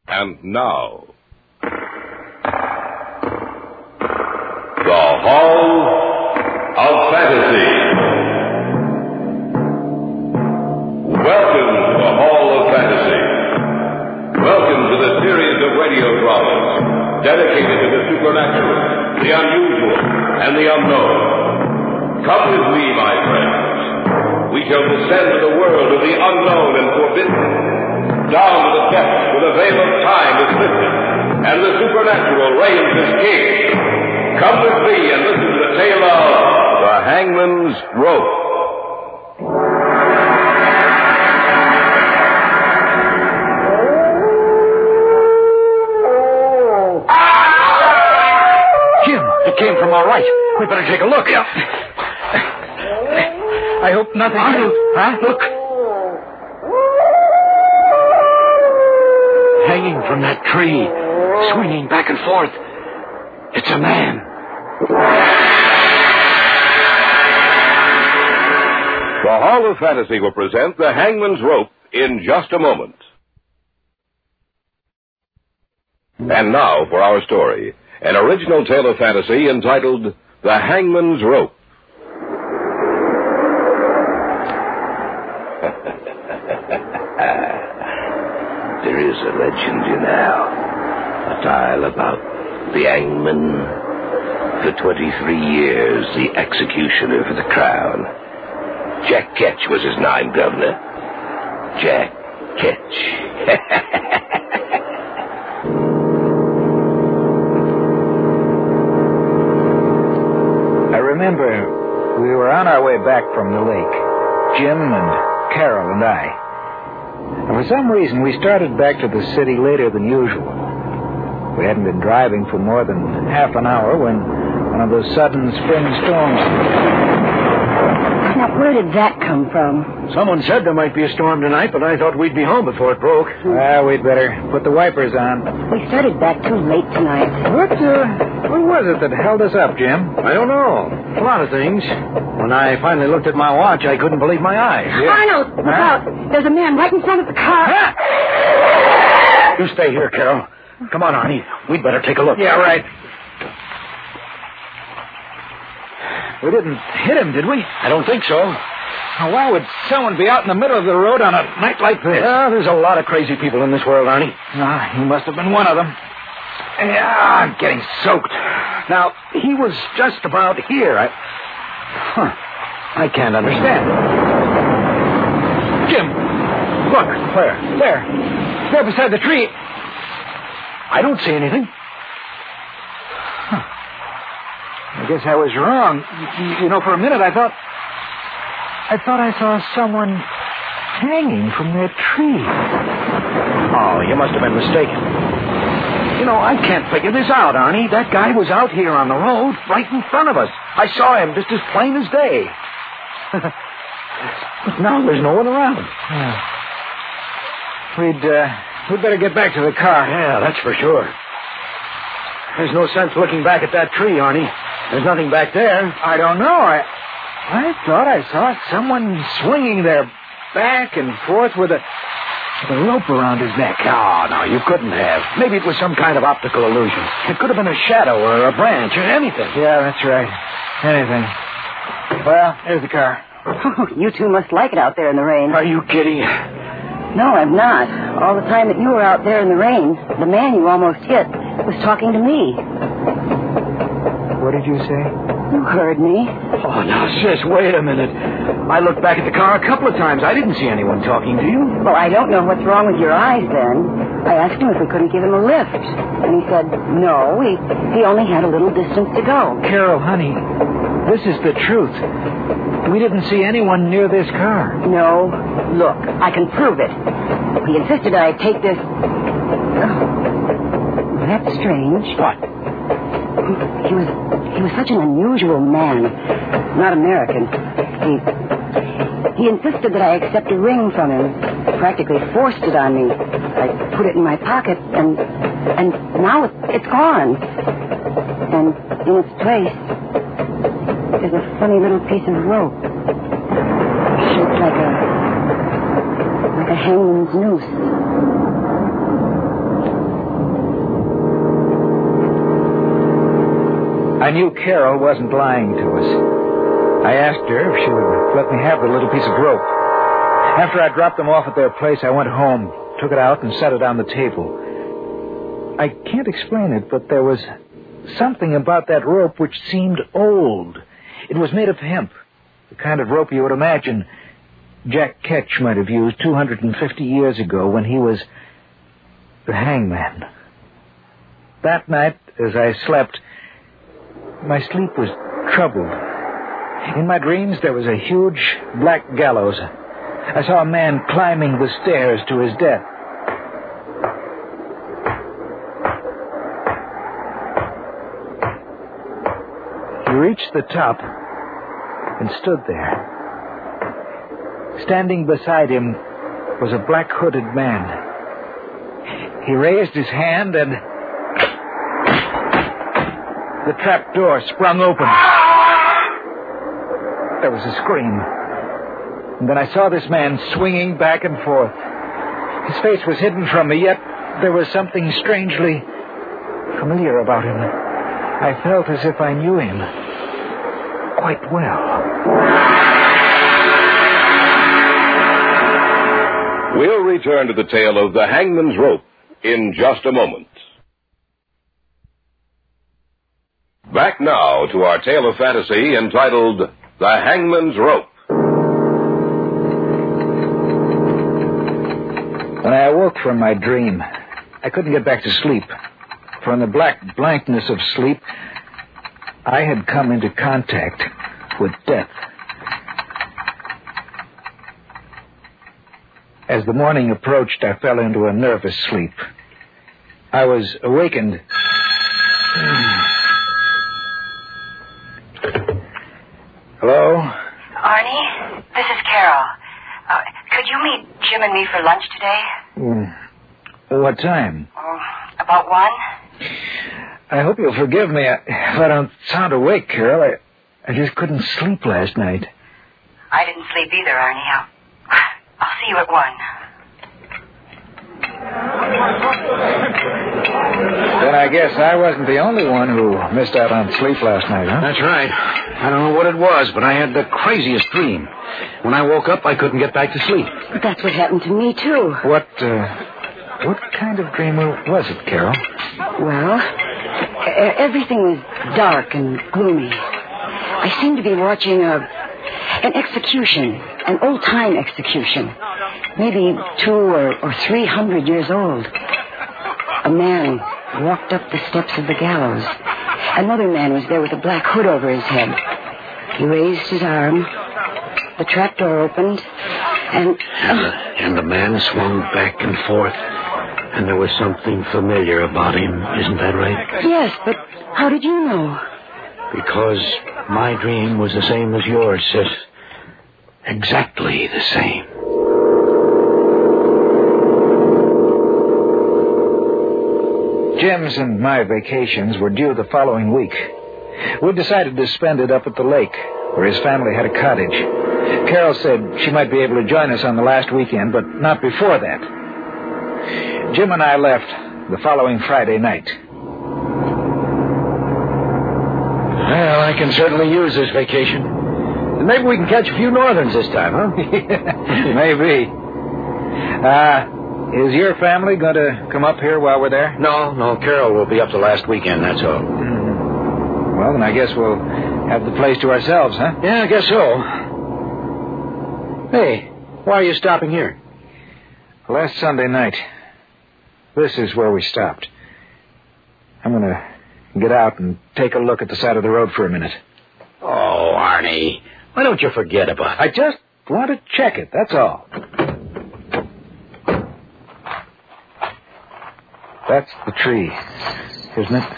And now, the Hall of Fantasy. Welcome to the Hall of Fantasy. Welcome to the series of radio dramas dedicated to the supernatural, the unusual, and the unknown. Come with me, my friends. We shall descend to the world of the unknown and forbidden, down to the depths where the veil of time is lifted, and the supernatural reigns as king. Come with me and listen to the tale of The Hangman's Rope. Jim, it came from our right. We better take a look. Yeah. I hope nothing... Huh? Look. Hanging from that tree, swinging back and forth. It's a man. The Hall of Fantasy will present The Hangman's Rope in just a moment. And now for our story, an original tale of fantasy entitled The Hangman's Rope. There is a legend, you know, a tale about the hangman. For 23 years, the executioner for the crown. Jack Ketch was his name, Governor. Jack Ketch. I remember we were on our way back from the lake, Jim and Carol and I. And for some reason, we started back to the city later than usual. We hadn't been driving for more than half an hour when one of those sudden spring storms... Now, where did that come from? Someone said there might be a storm tonight, but I thought we'd be home before it broke. Well, we'd better put the wipers on. We started back too late tonight. What was it that held us up, Jim? I don't know. A lot of things. When I finally looked at my watch, I couldn't believe my eyes. Yeah. Arnold, look out. There's a man right in front of the car. You stay here, Carol. Come on, Arnie. We'd better take a look. Yeah, right. We didn't hit him, did we? I don't think so. Now, why would someone be out in the middle of the road on a night like this? Well, there's a lot of crazy people in this world, Arnie. He must have been one of them. Yeah, I'm getting soaked. Now, he was just about here. I can't understand. Jim, look. Where? There beside the tree. I don't see anything. I guess I was wrong. You know, for a minute I thought I saw someone hanging from that tree. Oh, you must have been mistaken. You know, I can't figure this out, Arnie. That guy was out here on the road, right in front of us. I saw him just as plain as day. But now there's no one around. Yeah. We'd better get back to the car. Yeah, that's for sure. There's no sense looking back at that tree, Arnie. There's nothing back there. I don't know. I thought I saw someone swinging their back and forth with a rope around his neck. Oh, no, you couldn't have. Maybe it was some kind of optical illusion. It could have been a shadow or a branch or anything. Yeah, that's right. Anything. Well, there's the car. Oh, you two must like it out there in the rain. Are you kidding? No, I'm not. All the time that you were out there in the rain, the man you almost hit was talking to me. What did you say? You heard me. Oh, now, sis, wait a minute. I looked back at the car a couple of times. I didn't see anyone talking to you. Well, I don't know what's wrong with your eyes, then. I asked him if we couldn't give him a lift. And he said, no, he only had a little distance to go. Carol, honey, this is the truth. We didn't see anyone near this car. No. Look, I can prove it. He insisted I take this... Oh, that's strange. What? He was such an unusual man. Not American. He insisted that I accept a ring from him. Practically forced it on me. I put it in my pocket, and now it's gone. And in its place, there's a funny little piece of rope. Shaped like a hangman's noose. I knew Carol wasn't lying to us. I asked her if she would let me have the little piece of rope. After I dropped them off at their place, I went home, took it out, and set it on the table. I can't explain it, but there was something about that rope which seemed old. It was made of hemp, the kind of rope you would imagine Jack Ketch might have used 250 years ago when he was the hangman. That night, as I slept, my sleep was troubled. In my dreams, there was a huge black gallows. I saw a man climbing the stairs to his death. He reached the top and stood there. Standing beside him was a black-hooded man. He raised his hand and the trap door sprung open. There was a scream. And then I saw this man swinging back and forth. His face was hidden from me, yet there was something strangely familiar about him. I felt as if I knew him quite well. We'll return to the tale of the Hangman's Rope in just a moment. Back now to our tale of fantasy entitled The Hangman's Rope. When I awoke from my dream, I couldn't get back to sleep. For in the black blankness of sleep, I had come into contact with death. As the morning approached, I fell into a nervous sleep. I was awakened. Hello? Arnie, this is Carol. Could you meet Jim and me for lunch today? What time? About 1? I hope you'll forgive me if I don't sound awake, Carol. I just couldn't sleep last night. I didn't sleep either, Arnie. I'll see you at 1. Then I guess I wasn't the only one who missed out on sleep last night, huh? That's right. I don't know what it was, but I had the craziest dream. When I woke up, I couldn't get back to sleep. But that's what happened to me, too. What kind of dream was it, Carol? Well, everything was dark and gloomy. I seemed to be watching an execution, an old-time execution, maybe 200 or 300 years old. A man walked up the steps of the gallows. Another man was there with a black hood over his head. He raised his arm. The trapdoor opened, And the man swung back and forth, and there was something familiar about him. Isn't that right? Yes, but how did you know? Because my dream was the same as yours, sis. Exactly the same. Jim's and my vacations were due the following week. We decided to spend it up at the lake, where his family had a cottage. Carol said she might be able to join us on the last weekend, but not before that. Jim and I left the following Friday night. Well, I can certainly use this vacation. Maybe we can catch a few northerns this time, huh? Maybe. Is your family going to come up here while we're there? No, Carol will be up the last weekend, that's all. Well, then I guess we'll have the place to ourselves, huh? Yeah, I guess so. Hey, why are you stopping here? Last Sunday night, this is where we stopped. I'm going to get out and take a look at the side of the road for a minute. Oh, Arnie, why don't you forget about it? I just want to check it, that's all. That's the tree, isn't it?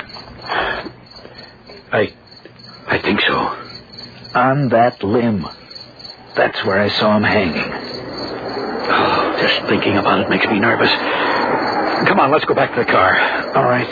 I think so. On that limb. That's where I saw him hanging. Oh, just thinking about it makes me nervous. Come on, let's go back to the car. All right.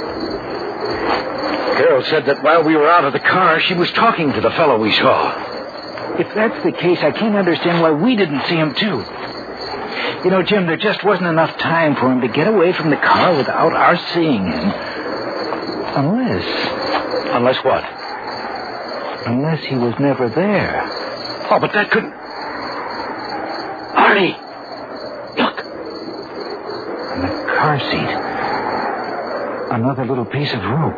Carol said that while we were out of the car, she was talking to the fellow we saw. If that's the case, I can't understand why we didn't see him, too. You know, Jim, there just wasn't enough time for him to get away from the car without our seeing him. Unless... Unless what? Unless he was never there. Oh, but that couldn't... Arnie! Look! In the car seat. Another little piece of rope.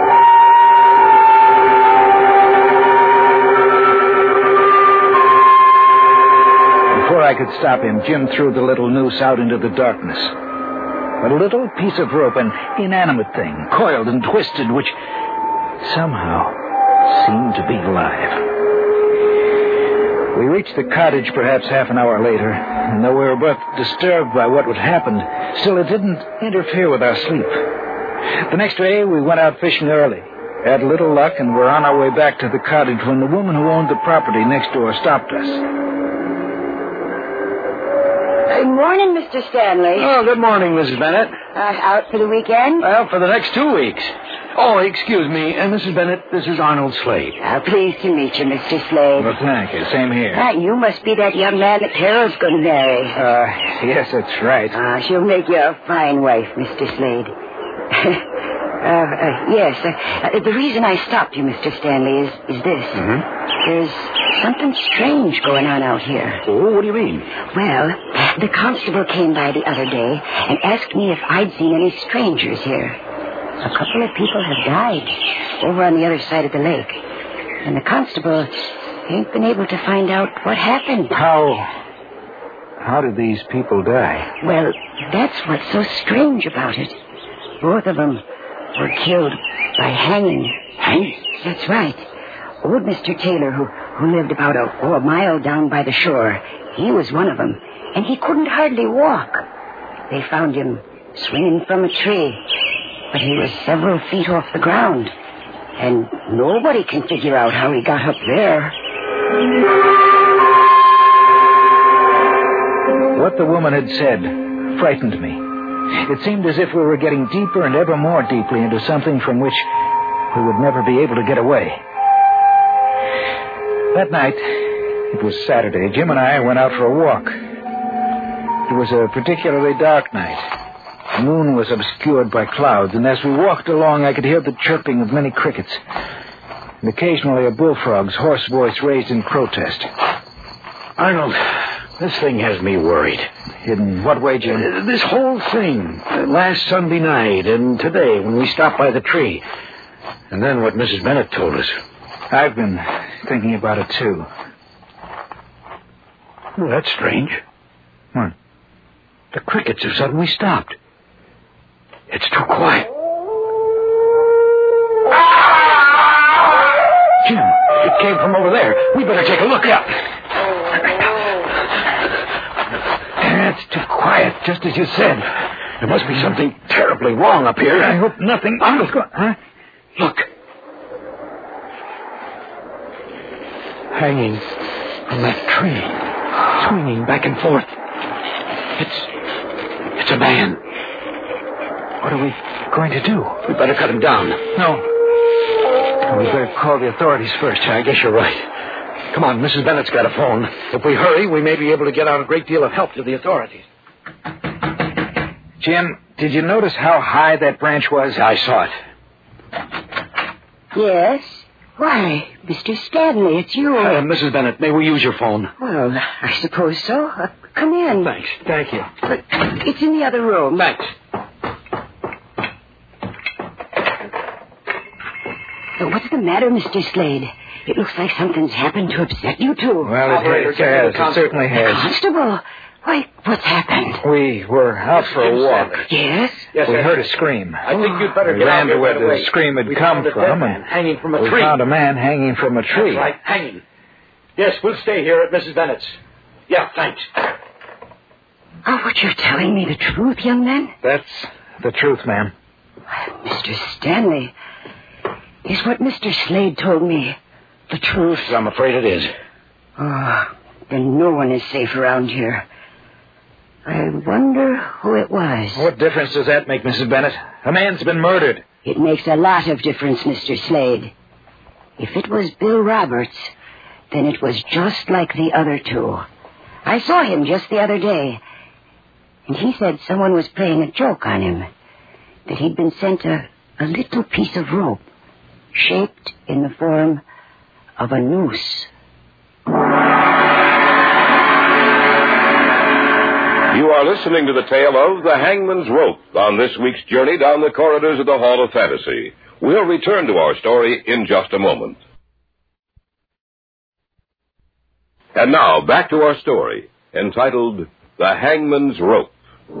Before I could stop him, Jim threw the little noose out into the darkness. A little piece of rope, an inanimate thing, coiled and twisted, which somehow seemed to be alive. We reached the cottage perhaps half an hour later, and though we were both disturbed by what had happened, still it didn't interfere with our sleep. The next day, we went out fishing early, had little luck, and were on our way back to the cottage when the woman who owned the property next door stopped us. Good morning, Mr. Stanley. Oh, good morning, Mrs. Bennett. Out for the weekend? Well, for the next 2 weeks. Oh, excuse me, Mrs. Bennett, this is Arnold Slade. Pleased to meet you, Mr. Slade. Well, thank you. Same here. You must be that young man that Carol's going to marry. Yes, that's right. She'll make you a fine wife, Mr. Slade. Yes. The reason I stopped you, Mr. Stanley, is this. Mm-hmm. There's something strange going on out here. Oh, what do you mean? Well, the constable came by the other day and asked me if I'd seen any strangers here. A couple of people have died over on the other side of the lake. And the constable ain't been able to find out what happened. How did these people die? Well, that's what's so strange about it. Both of them were killed by hanging. Hanging? That's right. Old Mr. Taylor, who lived about a mile down by the shore, he was one of them, and he couldn't hardly walk. They found him swinging from a tree, but he was several feet off the ground, and nobody can figure out how he got up there. What the woman had said frightened me. It seemed as if we were getting deeper and ever more deeply into something from which we would never be able to get away. That night, it was Saturday, Jim and I went out for a walk. It was a particularly dark night. The moon was obscured by clouds, and as we walked along, I could hear the chirping of many crickets, and occasionally a bullfrog's hoarse voice raised in protest. Arnold, this thing has me worried. In what way, Jim? This whole thing. Last Sunday night and today when we stopped by the tree. And then what Mrs. Bennett told us. I've been thinking about it, too. Well, that's strange. What? The crickets have suddenly stopped. It's too quiet. Jim, it came from over there. We better take a look. Yeah. It's too quiet, just as you said. There must be something terribly wrong up here. I hope nothing... Huh? Look. Hanging from that tree, swinging back and forth. It's a man. What are we going to do? We better cut him down. No. We better call the authorities first. I guess you're right. Come on, Mrs. Bennett's got a phone. If we hurry, we may be able to get out a great deal of help to the authorities. Jim, did you notice how high that branch was? I saw it. Yes? Why, Mr. Stanley, it's you. Mrs. Bennett, may we use your phone? Well, I suppose so. Come in. Thanks. Thank you. But it's in the other room. Thanks. What's the matter, Mr. Slade? It looks like something's happened to upset you two. Well, it has. It certainly has. Constable, why, what's happened? We were out for a walk. Yes? Yes, we heard a scream. I think you'd better We get ran out to where right away. the scream had We come found a from. dead man hanging from a We tree. found a man hanging from a tree. That's right, hanging. Yes, we'll stay here at Mrs. Bennett's. Yeah, thanks. Oh, what you're telling me the truth, young man? That's the truth, ma'am. Mr. Stanley, is what Mr. Slade told me the truth? I'm afraid it is. Oh, then no one is safe around here. I wonder who it was. What difference does that make, Mrs. Bennett? A man's been murdered. It makes a lot of difference, Mr. Slade. If it was Bill Roberts, then it was just like the other two. I saw him just the other day, and he said someone was playing a joke on him, that he'd been sent a little piece of rope. shaped in the form of a noose. You are listening to the tale of The Hangman's Rope on this week's journey down the corridors of the Hall of Fantasy. We'll return to our story in just a moment. And now, back to our story, entitled The Hangman's Rope.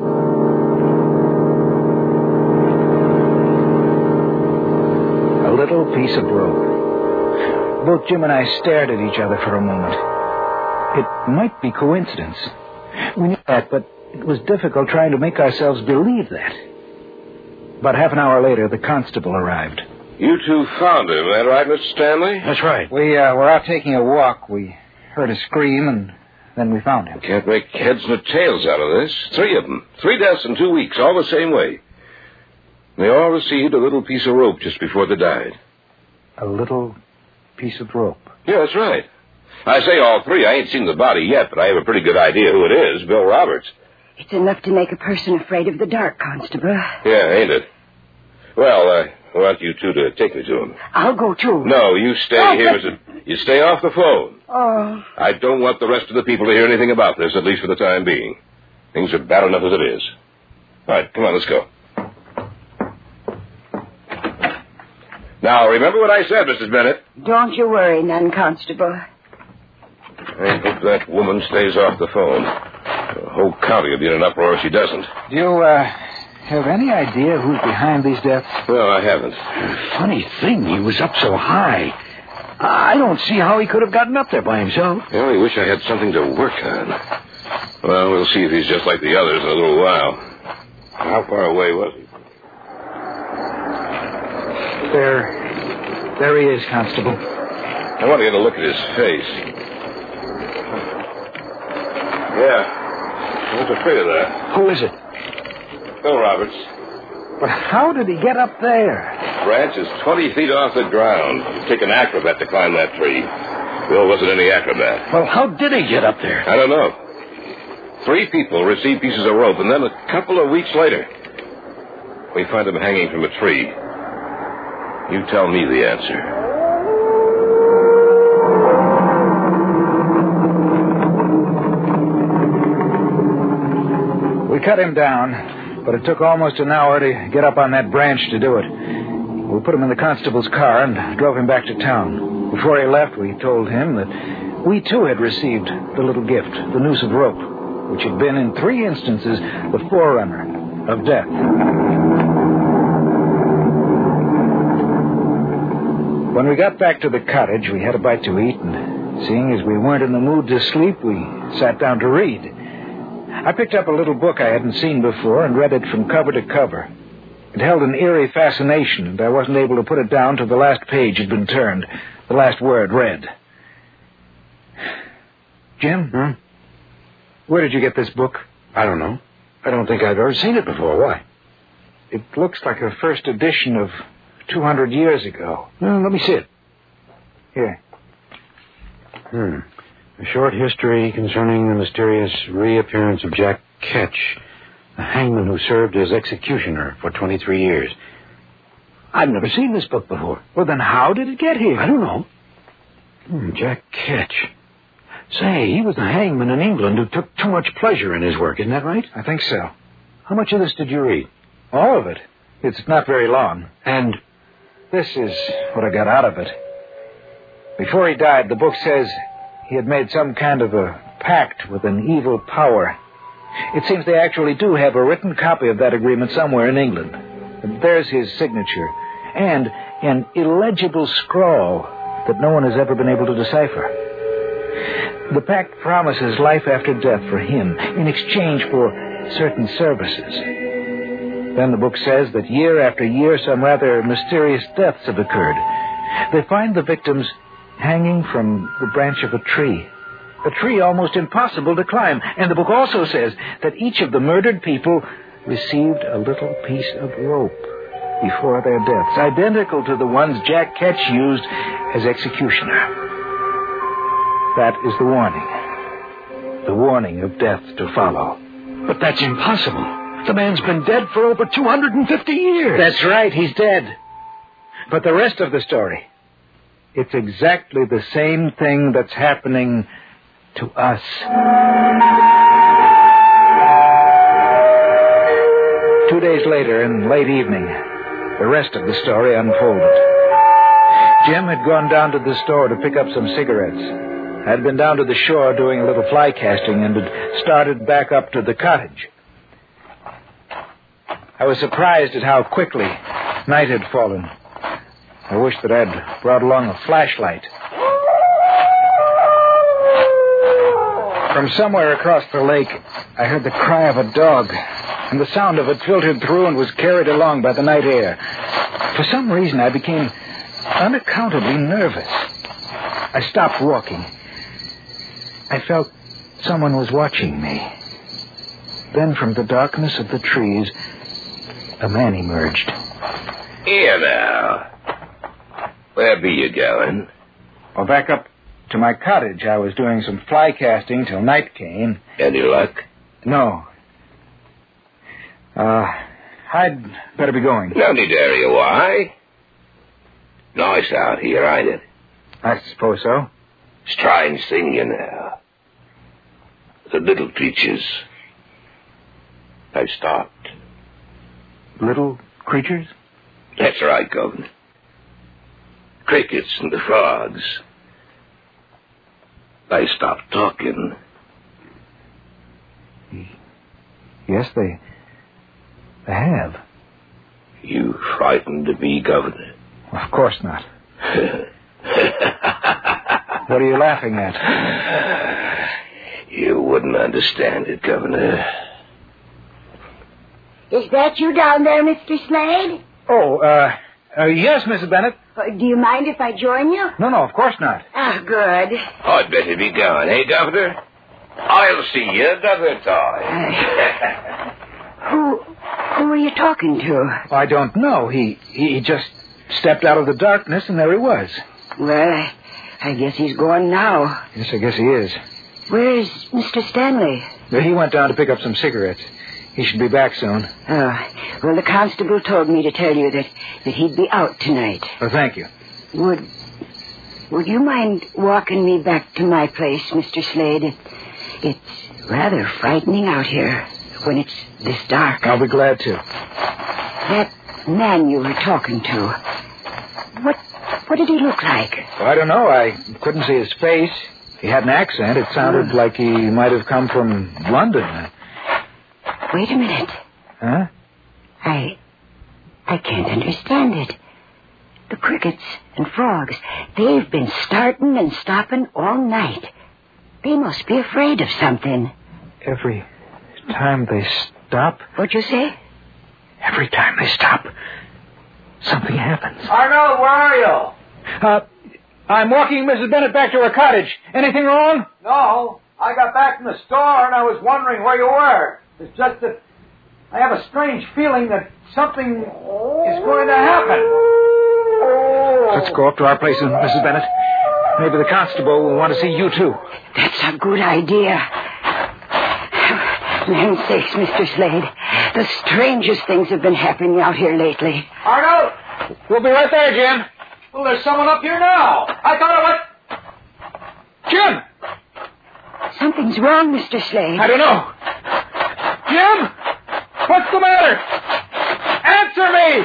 A little piece of rope. Both Jim and I stared at each other for a moment. It might be coincidence. We knew that, but it was difficult trying to make ourselves believe that. About half an hour later, the constable arrived. You two found him, that right, Mr. Stanley? That's right. We were out taking a walk. We heard a scream, and then we found him. Can't make heads nor tails out of this. 3 of them. 3 deaths in 2 weeks, all the same way. They all received a little piece of rope just before they died. A little piece of rope. Yeah, that's right. I say all 3. I ain't seen the body yet, but I have a pretty good idea who it is. Bill Roberts. It's enough to make a person afraid of the dark, Constable. Yeah, ain't it? Well, I want you two to take me to him. I'll go, too. No, you stay here. You stay off the phone. Oh. I don't want the rest of the people to hear anything about this, at least for the time being. Things are bad enough as it is. All right, come on, let's go. Now, remember what I said, Mrs. Bennett. Don't you worry none, Constable. I hope that woman stays off the phone. The whole county will be in an uproar if she doesn't. Do you, have any idea who's behind these deaths? Well, I haven't. Funny thing, he was up so high. I don't see how he could have gotten up there by himself. I only wish I had something to work on. Well, we'll see if he's just like the others in a little while. How far away was he? There he is, Constable. I want to get a look at his face. Yeah. I was afraid of that. Who is it? Bill Roberts. But how did he get up there? Branch is 20 feet off the ground. It'd take an acrobat to climb that tree. Bill wasn't any acrobat. Well, how did he get up there? I don't know. 3 people received pieces of rope, and then a couple of weeks later, we find him hanging from a tree. You tell me the answer. We cut him down, but it took almost an hour to get up on that branch to do it. We put him in the constable's car and drove him back to town. Before he left, we told him that we, too, had received the little gift, the noose of rope, which had been, in 3 instances, the forerunner of death. When we got back to the cottage, we had a bite to eat, and seeing as we weren't in the mood to sleep, we sat down to read. I picked up a little book I hadn't seen before and read it from cover to cover. It held an eerie fascination, and I wasn't able to put it down till the last page had been turned, the last word read. Jim? Where did you get this book? I don't know. I don't think I've ever seen it before. Why? It looks like a first edition of 200 years ago. Well, let me see it. Here. A short history concerning the mysterious reappearance of Jack Ketch, the hangman who served as executioner for 23 years. I've never seen this book before. Well, then how did it get here? I don't know. Jack Ketch. Say, he was the hangman in England who took too much pleasure in his work, isn't that right? I think so. How much of this did you read? All of it. It's not very long. And this is what I got out of it. Before he died, the book says he had made some kind of a pact with an evil power. It seems they actually do have a written copy of that agreement somewhere in England. And there's his signature, and an illegible scrawl that no one has ever been able to decipher. The pact promises life after death for him in exchange for certain services. Then the book says that year after year some rather mysterious deaths have occurred. They find the victims hanging from the branch of a tree almost impossible to climb. And the book also says that each of the murdered people received a little piece of rope before their deaths, identical to the ones Jack Ketch used as executioner. That is the warning of death to follow. But that's impossible. The man's been dead for over 250 years. That's right, he's dead. But the rest of the story, it's exactly the same thing that's happening to us. 2 days later, in late evening, the rest of the story unfolded. Jim had gone down to the store to pick up some cigarettes. I'd been down to the shore doing a little fly casting and had started back up to the cottage. I was surprised at how quickly night had fallen. I wished that I'd brought along a flashlight. From somewhere across the lake, I heard the cry of a dog, and the sound of it filtered through and was carried along by the night air. For some reason, I became unaccountably nervous. I stopped walking. I felt someone was watching me. Then from the darkness of the trees, a man emerged. Here now. Where be you going? Well, back up to my cottage. I was doing some fly casting till night came. Any luck? No. I'd better be going. No need to hurry. Why? Nice out here, ain't it? I suppose so. Strange thing, you know. The little creatures have stopped. Little creatures? That's right, Governor. Crickets and the frogs. They stopped talking. Yes, they have. You frightened to be Governor? Of course not. What are you laughing at? You wouldn't understand it, Governor. Is that you down there, Mr. Slade? Oh, yes, Mrs. Bennett. Do you mind if I join you? No, of course not. Ah, good. I'd better be going, eh, Governor? I'll see you another time. Who are you talking to? I don't know. He just stepped out of the darkness, and there he was. Well, I guess he's gone now. Yes, I guess he is. Where's Mr. Stanley? He went down to pick up some cigarettes. He should be back soon. Oh, well, the constable told me to tell you that he'd be out tonight. Oh, thank you. Would you mind walking me back to my place, Mr. Slade? It's rather frightening out here when it's this dark. I'll be glad to. That man you were talking to, what did he look like? Well, I don't know. I couldn't see his face. He had an accent. It sounded like he might have come from London. Wait a minute. Huh? I can't understand it. The crickets and frogs, they've been starting and stopping all night. They must be afraid of something. Every time they stop... What'd you say? Every time they stop, something happens. Arnold, where are you? I'm walking Mrs. Bennett back to her cottage. Anything wrong? No. I got back from the store and I was wondering where you were. It's just that I have a strange feeling that something is going to happen. Let's go up to our place, Mrs. Bennett. Maybe the constable will want to see you, too. That's a good idea. Land's sakes, Mr. Slade. The strangest things have been happening out here lately. Arnold! We'll be right there, Jim. Well, there's someone up here now. I thought I went... Jim! Something's wrong, Mr. Slade. I don't know. Jim! What's the matter? Answer me!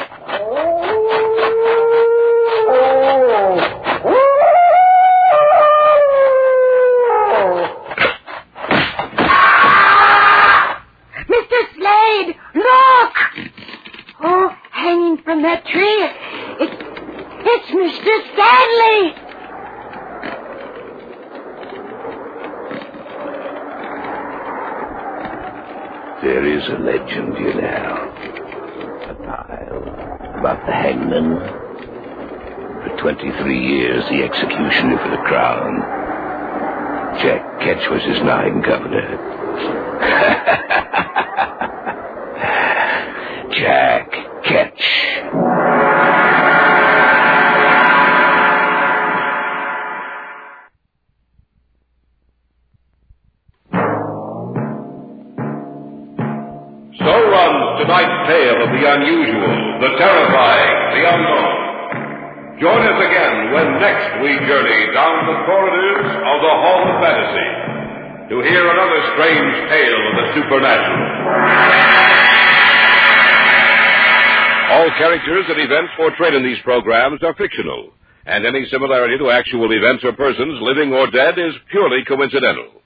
Mr. Slade, look! Oh, hanging from that tree. It's Mr. Stanley! There is a legend, you know. A tale about the hangman. For 23 years, the executioner for the crown. Jack Ketch was his name, Governor. Jack Ketch. So runs tonight's tale of the unusual, the terrifying, the unknown. Join us again when next we journey down the corridors of the Hall of Fantasy to hear another strange tale of the supernatural. All characters and events portrayed in these programs are fictional, and any similarity to actual events or persons, living or dead, is purely coincidental.